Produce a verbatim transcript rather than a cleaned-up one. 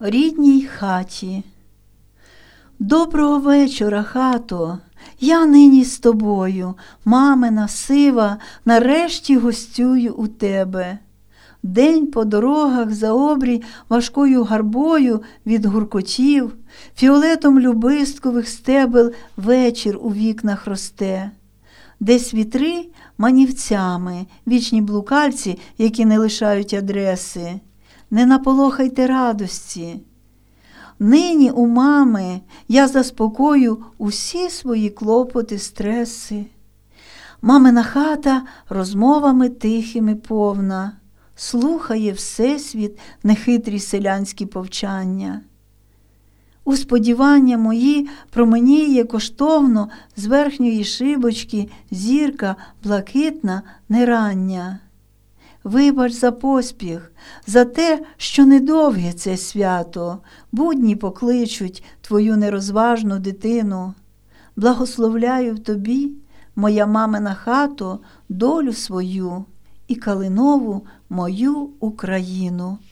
Рідній хаті. Доброго вечора, хато, я нині з тобою, мамина, сива, нарешті гостюю у тебе. День по дорогах за обрій важкою гарбою від гуркотів, фіолетом любисткових стебел вечір у вікнах росте. Десь вітри манівцями, вічні блукальці, які не лишають адреси. Не наполохайте радості. Нині у мами я заспокою усі свої клопоти, стреси. Мамина хата розмовами тихими повна, слухає всесвіт нехитрі селянські повчання. У сподівання мої променіє коштовно з верхньої шибочки зірка блакитна нерання. Вибач за поспіх, за те, що недовге це свято, будні покличуть твою нерозважну дитину. Благословляю в тобі, моя мамина хато, долю свою і калинову мою Україну.